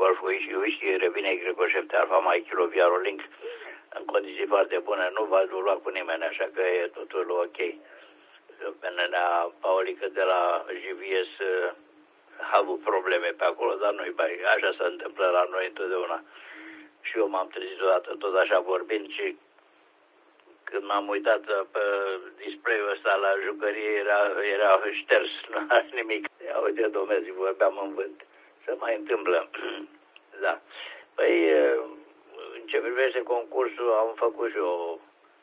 Golf Whisky, revine Greco-7 Alfa Mike Kilo Viarolink în condiții foarte bune, nu v-ați lua cu nimeni, așa că e totul ok. Penenea Paulică de la GVS a avut probleme pe acolo, dar nu-i bai, așa se întâmplă la noi întotdeauna. Și eu m-am trezit odată tot așa vorbind și când m-am uitat pe display-ul ăsta la jucărie era șters, nu are nimic. Ia uite, Dumnezeu, vorbeam în vânt. Se mai întâmplă. Da. Păi, în ce privește concursul, am făcut și eu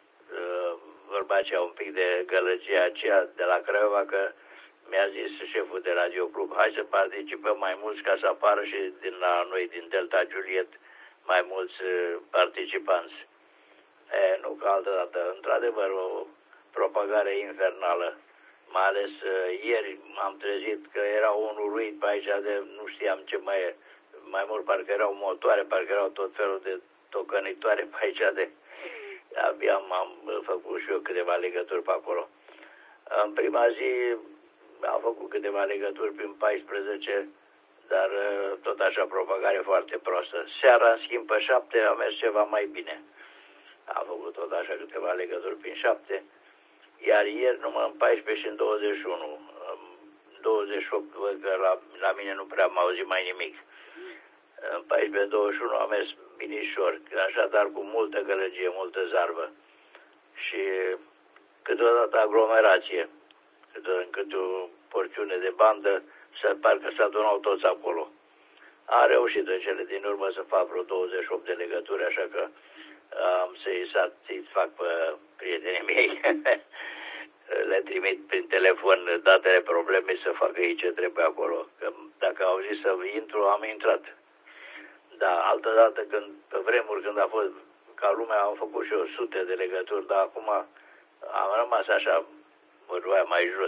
vorba aceea un pic de gălăgia aceea de la Craiova, că mi-a zis șeful de Radio Club, hai să participăm mai mulți ca să apară și din la noi, din Delta Juliet, mai mulți participanți. Nu ca altă dată. Într-adevăr, o propagare infernală. Mai ales ieri m-am trezit că era un uluit pe aici de nu știam ce mai e. Mai mult parcă erau motoare, parcă erau tot felul de tocănitoare pe aici de... Abia am făcut și eu câteva legături pe acolo. În prima zi am făcut câteva legături prin 14, dar tot așa propagare foarte proastă. Seara, în schimb, pe 7 a mers ceva mai bine. Am făcut tot așa câteva legături prin 7, iar ieri numai în 14 și în 21. În 28 văd că la mine nu prea am auzit mai nimic. În 14-21 am mers binișor, așadar cu multă gălăgie, multă zarvă. Și câteodată aglomerație, în câte o porțiune de bandă, parcă s-a adunat toți acolo. Am reușit în cele din urmă să fac vreo 28 de legături, așa că am să-i satisfac pe prietenii mei. Le trimit prin telefon datele problemei să facă ei ce trebuie acolo. Că dacă au zis să intru, am intrat. Da, altă dată, pe vremuri când a fost ca lumea, am făcut și eu sute de legături, dar acum am rămas așa, vorba mai jos.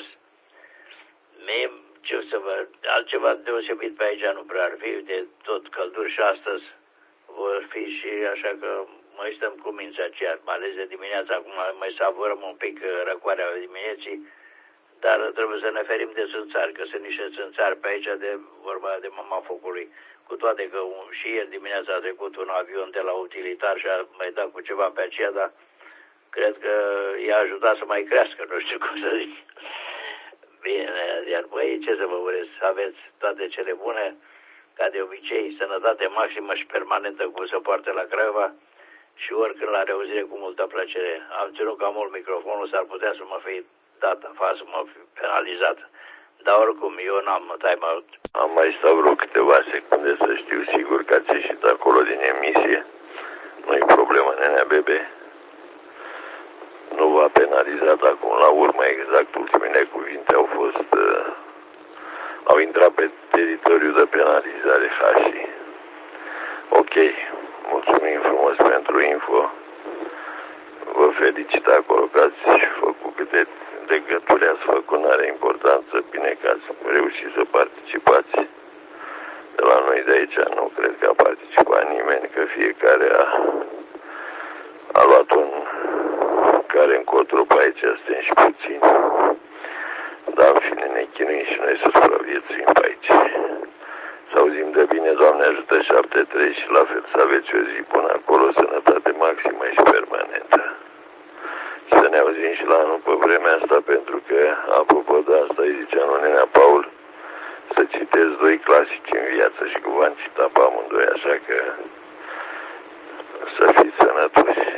Mie, ce să vă, altceva deosebit pe aici nu prea ar fi, de tot călduri și astăzi vor fi și așa că mai stăm cu mința aceea, mai ales de dimineața, acum mai savurăm un pic răcoarea dimineții, dar trebuie să ne ferim de țânțari, că sunt niște țânțari pe aici de vorba de mama focului. Cu toate că și ieri dimineața a trecut un avion de la utilitar și a mai dat cu ceva pe aceea, dar cred că i-a ajutat să mai crească, nu știu cum să zic. Bine, iar băi, ce să vă urez, să aveți toate cele bune, ca de obicei, sănătate maximă și permanentă cum se poartă la Craiova și oricând la reauzire cu multă plăcere. Am ținut cam mult microfonul, s-ar putea să mă fi dat afară, să mă fi penalizat. Dar oricum, eu n-am time-out. Am mai stat vreo câteva secunde să știu sigur că ați ieșit acolo din emisie. Nu-i problemă, nenea bebe. Nu v-a penalizat acum la urmă, exact ultimele cuvinte au fost... au intrat pe teritoriul de penalizare Hașii. Ok, mulțumim frumos pentru info. Vă felicit acolo că ați făcut câte legături ați făcut, n-are importanță, bine că ați reușit să participați. De la noi de aici nu cred că a participat nimeni, că fiecare a luat un care încotro pe aici, suntem și puțini. Dar în fine ne chinuim și noi să supraviețuim pe aici. Să auzim de bine, Doamne ajută 7-3 și la fel să aveți o zi bună acolo, sănătate maximă și permanentă. Să ne auzim și la anul pe vremea asta, pentru că, apropo de asta, îi zicea lui nenea Paul, să citesc 2 clasici în viață și că v-am citat pe amândoi, așa că să fiți sănătoși.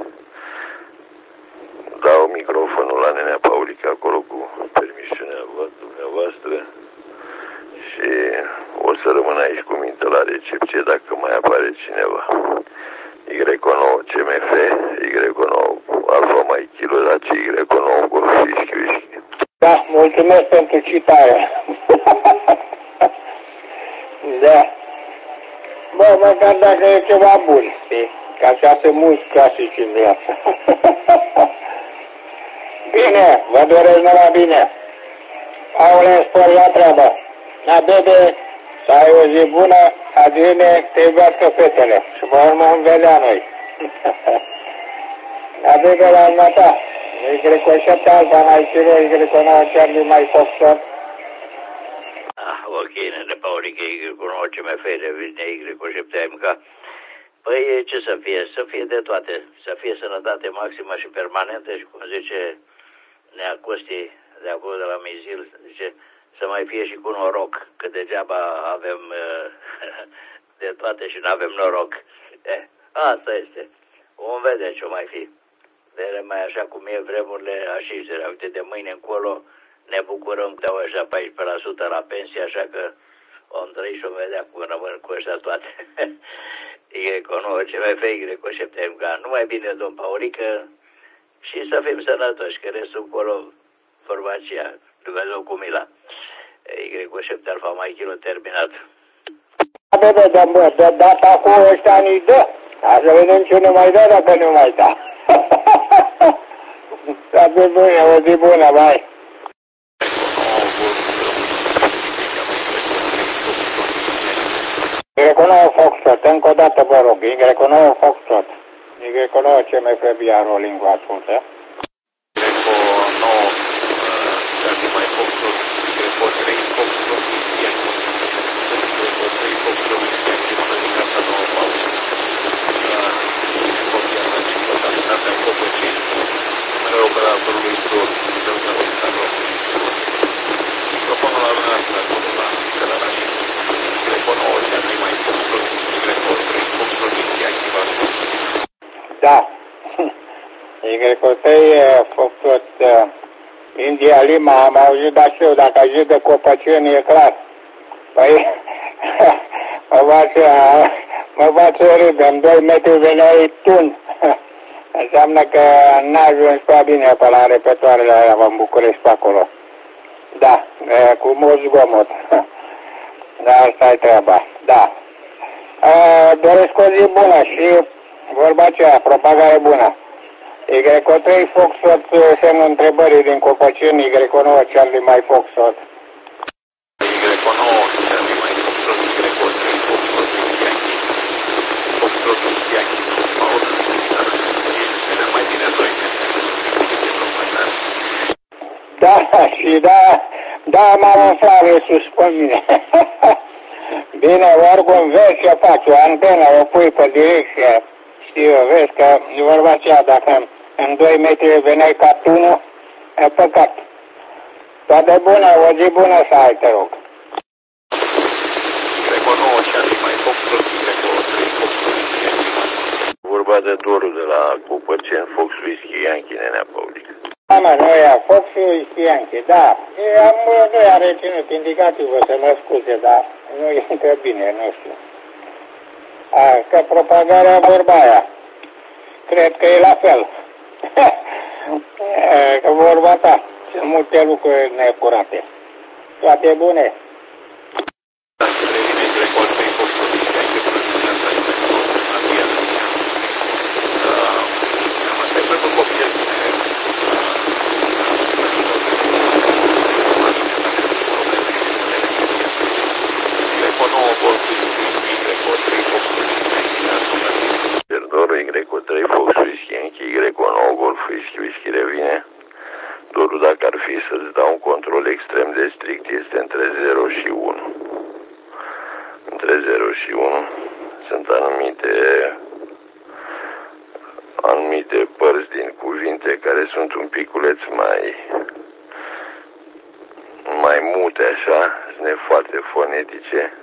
Dau microfonul la nenea Paulica acolo cu permisiunea dumneavoastră și o să rămân aici cu minte la recepție dacă mai apare cineva. Y9 CMF, Y9 Alfa Mai Kilo, dar ce Y9 Golf Whisky. Da, mulțumesc pentru citare. Da. Bă, măcar dacă e ceva bun, știi? Că așa sunt mulți clasici în viață. Bine, vă doresc numai bine. Aole, spor la treabă. La bebe, să ai o zi bună, adine, te iubească fetele. Și mă urmă în velea noi. La bebe, la urmă ta. Y7 Alfa mai Kilo, Y9 Charlie mai Foxtrot. Ok, nene Paulica, Y9 CMF, revine Y7MK. Păi ce să fie? Să fie de toate. Să fie sănătate maximă și permanentă și cum zice Nea Costi de acolo de la Mizil, zice să mai fie și cu noroc, că degeaba avem de toate și nu avem noroc. Asta este. Vom vedea ce o mai fi. De mai așa cum e vremurile așizere. Uite, de mâine încolo ne bucurăm că dau așa 14% la pensie, așa că om trăi și o vedea cum rămân cu ăștia toate. Y9, CMF, Y7MK. Numai bine, domn Paulică, și să fim sănătoși, că restul încolo, vorba aceea, Dumnezeu cu mila. Y7 Alfa Mai Kilo terminat. De data cu ăștia ni dă. Hai să vedem ce ne mai dă dacă nu mai da. Să fie bune, o zi bună, bye. Y9 Foxtrot, încă o dată vă rog, Y9 Foxtrot, Y9 CMF via Rolling, vă ascultă. Y9, dacă mai Foxtrot, Y3 Foxtrot, Y3 Foxtrot, Y3 nouă pauză. Copia mea din totalitatea Copăcii, numele operatorului Stor, Dumnezeu Răzcanor. Microfonul la dumneavoastră, acolo la Călăraș. Y9, cea mai Foxtrot, Y3 Foxtrot, activat. Da. Y3 Foxtrot, India Lima, am auzit da și eu, dacă auzit de Copăcieni, e clar. Păi, mă face râde, în 2 metri veneai tun. Înseamnă că n-a ajuns prea bine pe la repetoarele aia în București pe acolo. Da, cu mult zgomot. Da, asta e treaba. Da. Doresc o zi bună și vorba aceea, propagare bună. Y3 Foxtrot, semnul întrebării din Copăceni, Y9 Charlie mai Foxtrot. Y9 Charlie mai Foxtrot, Y3 Foxtrot, Foxtrot, Paul, dar mai bine 2 Da, și da, m-am aflat sus pe mine. Bine, oricum vezi ce faci, o antenă, o pui pe direcție. Știu, vezi că e vorba aceea, dacă în 2 metri veneai ca tunul, e păcat. Toate bune, o zi bună să ai, te rog. Y9 Charlie mai Foxtrot, Y3 Foxtrot, vorba de dorul de la Copăceni, Fox Whisky Yankee, Nenea Paulică. Da, mă, nu e Fox Whisky Yankee, da. Nu i-a reținut indicativul, să mă scuze, dar nu intră bine, nu știu. Că propagarea vorba aia. Cred că e la fel. Că vorba ta. Sunt multe lucruri neapurate. Toate bune. Y3 Fox Whisky Yankee, Y9 Golf Whisky revine. Dorul, dacă ar fi să-ți dau un control extrem de strict, este între 0 și 1. Între 0 și 1 sunt anumite părți din cuvinte care sunt un piculeț mai mute așa, sunt foarte fonetice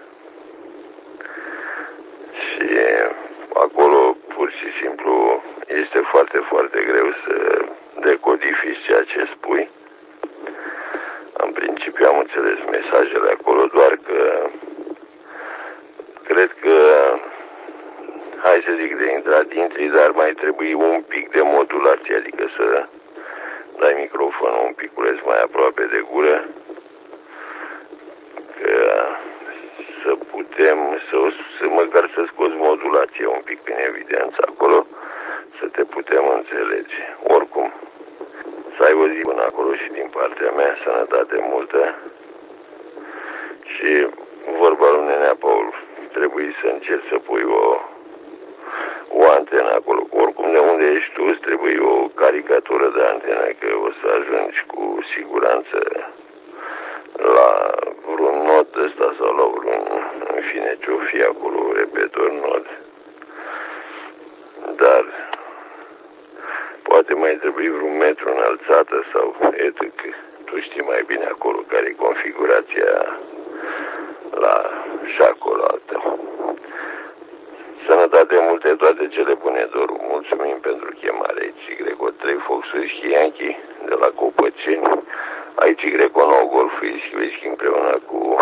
și acolo pur și simplu este foarte, foarte greu să decodifici ceea ce spui. În principiu am înțeles mesajele acolo, doar că cred că, hai să zic, de intrat intri, dar mai trebuie un pic de modulație, adică să dai microfonul un piculeț mai aproape de gură, că să putem, să măcar să scoți modulație un pic în evidență acolo, să te putem înțelege. Oricum, să ai o zi până acolo și din partea mea, sănătate multă. Și vorba lui Nenea Paul, trebuie să încerci să pui o antenă acolo. Oricum, de unde ești tu, îți trebuie o caricatură de antenă, că o să ajungi cu siguranță la vreun not ăsta sau la vreun în fine ce-o fi acolo, repet, nod. Dar poate mai trebuie vreun metru înălțată sau etc. Tu știi mai bine acolo care e configurația la șacul al tău. Sănătate multe, toate cele bune, Doru. Mulțumim pentru chemare. Aici Greco 3 Foxul Yankee de la Copăceni. Aici Greco 9 Golf Whisky împreună cu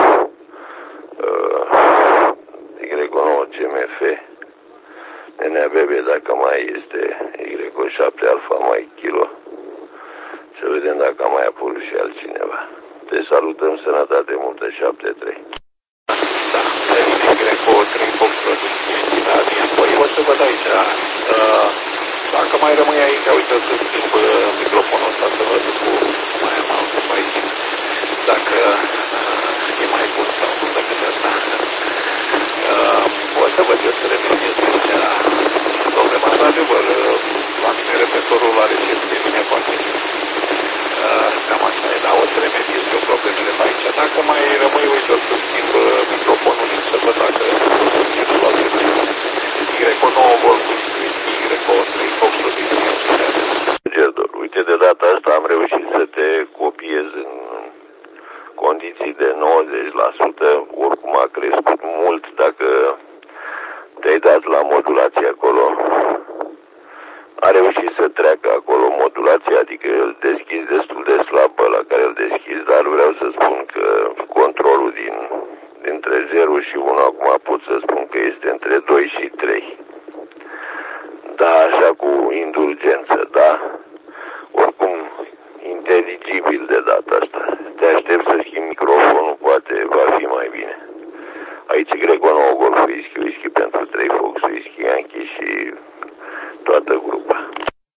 Greco 9 CMF. Nenea Bebe, dacă mai este Greco 7 Alfa mai Kilo. Să vedem dacă a mai apărut și altcineva. Te salutăm, sănătate multă, 7-3. Da, Greco 3 Foxul Păi o să văd aici, dacă mai rămâi aici, uite, să schimb microfonul ăsta, să văd cu mai am altul pe aici, dacă e mai bun sau nu decât ăsta. O să văd eu să remediez aici problema, într-adevăr, la mine repetorul la recepție vine foarte cam asta e, dar o să remediez eu problemele pe aici. Dacă mai rămâi, uite, o să schimb microfonul și să văd dacă funcționă la Greco 9 Golf Whisky, Greco 3 Foxul Gerdor, uite, de data asta am reușit să te copiez în condiții de 90%, oricum a crescut mult dacă te-ai dat la modulație acolo. A reușit să treacă acolo modulația, adică îl deschizi destul de slab la care îl deschizi, dar vreau să spun că controlul dintre 0 și 1, acum pot să spun că este între 2 și 3. Da, așa cu indulgență, da? Oricum, inteligibil de data asta. Te aștept să schimbi microfonul, poate va fi mai bine. Aici Greco 9 Golf Whisky pentru 3 Fox Whisky Yankee și toată grupa.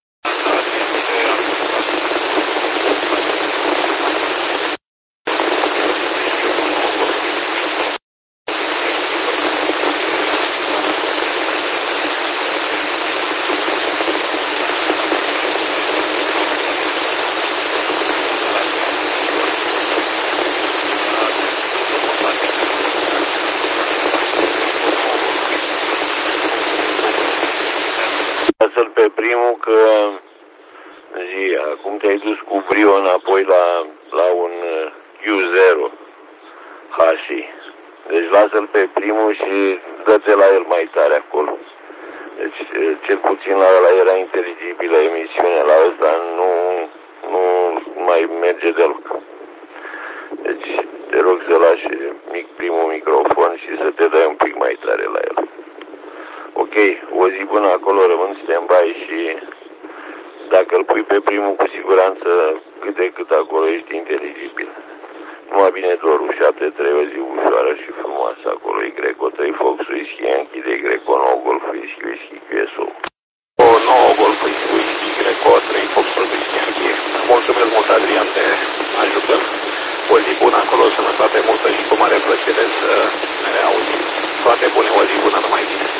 Lasă-l pe primul că zi, acum te-ai dus cu brio înapoi la un Q0 HC. Deci lasă-l pe primul și dă-te la el mai tare acolo. Deci cel puțin la ăla era inteligibilă emisiunea, la ăsta nu mai merge deloc. Deci te rog să lași primul microfon și să te dai un pic mai tare la el. Ok, o zi bună acolo, rămân stand-by și dacă îl pui pe primul, cu siguranță cât de cât acolo ești inteligibil. Numai bine, Doru, 7-3, o zi ușoară și frumoasă acolo. E Greco 3 Fox Whisky Yankee de Greco 9 Golf Whisky QSO. O 9 Golf Whisky Greco 3 Fox Whisky Yankee. Mulțumesc mult, Adrian, de ajută. O zi bună acolo, sănătate multă și cu mare plăcere să ne reauzim. Toate bune, o zi bună, numai bine.